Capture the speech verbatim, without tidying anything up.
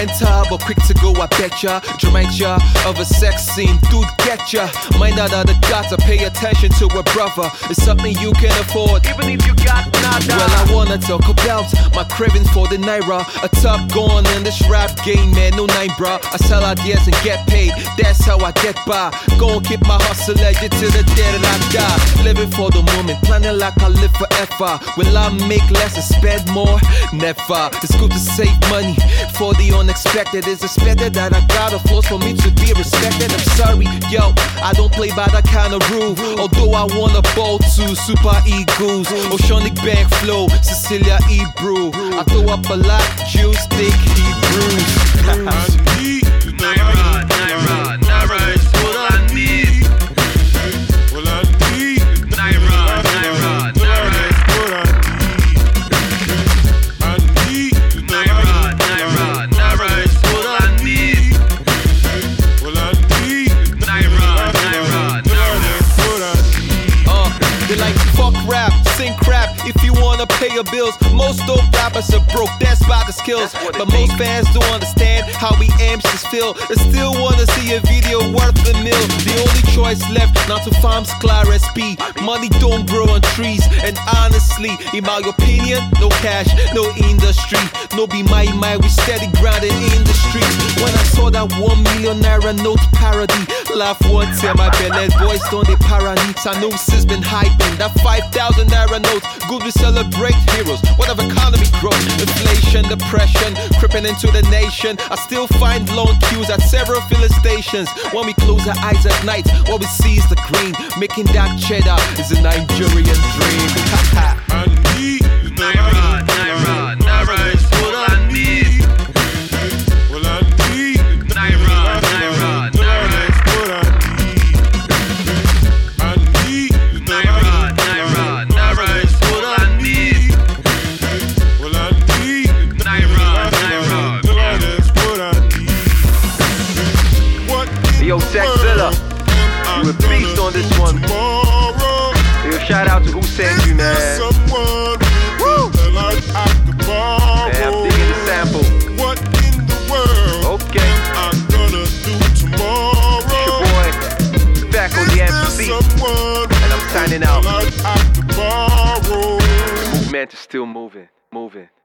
enter, but quick to go, I betcha. Dementia of a sex scene, dude, get ya. Might not have the guts to pay attention to a brother. It's something you can afford, even if you got nada. Well, I wanna talk about my cravings for the naira. A top going in this rap game, man, no nine, bruh. I sell ideas and get paid, that's how I get by. Go and keep my hustle legend till the day that I die. Living for the moment, planning like I live forever. Will I make less and spend more? Never. It's good to save money for the unexpected. It's expected that I gotta force for me to be respected. I'm sorry, yo, I don't play by that kind of rule. Although I wanna ball to Super Eagles, Oceanic Bank Flow, Cecilia Ebru. I throw up a lot, juice, thick Hebrews. Naira, Naira, Naira is all I need. All I need. Naira, Naira, Naira is what I need. I need. Naira, Naira, Naira is all I need. All I need. Naira, Naira, Naira is what I need. Uh, they like fuck rap, sing crap. If you wanna pay your bills, most dope rappers are broke. That's by the skills, but most fans don't understand how we ambitious feel. They still wanna see a video worth a mil. The only choice left now to farm Sklar S P. Money don't grow on trees, and honestly, in my opinion, no cash, no industry, no be my my. We steady grounded in the streets. When I saw that one million naira note parody, laugh one time, my belly boys don't they parody. Sanusi's been hyping that five thousand naira note. Good, we celebrate heroes. What of economy growth? Inflation, depression, creeping into the nation. I still find long queues at several filling stations. When we close our eyes at night, what we see is the green. Making that cheddar is a Nigerian dream. I need. Naira, Naira, Naira is all I need. All I need. Naira, Naira, Naira is what I need. I need. Naira, Naira, Naira is all I need. All I need. Naira, Naira, That's what I need. What in Yo, the Texzilla, world you a beast on this one. tomorrow? Yo, shout out to who sent you, man. Someone Woo! that like I could borrow. Man, I'm digging the sample. What in the world Okay, I'm gonna do tomorrow? it's your boy, back on the M C, Someone and I'm signing out. like I could borrow. Movement is still moving, moving.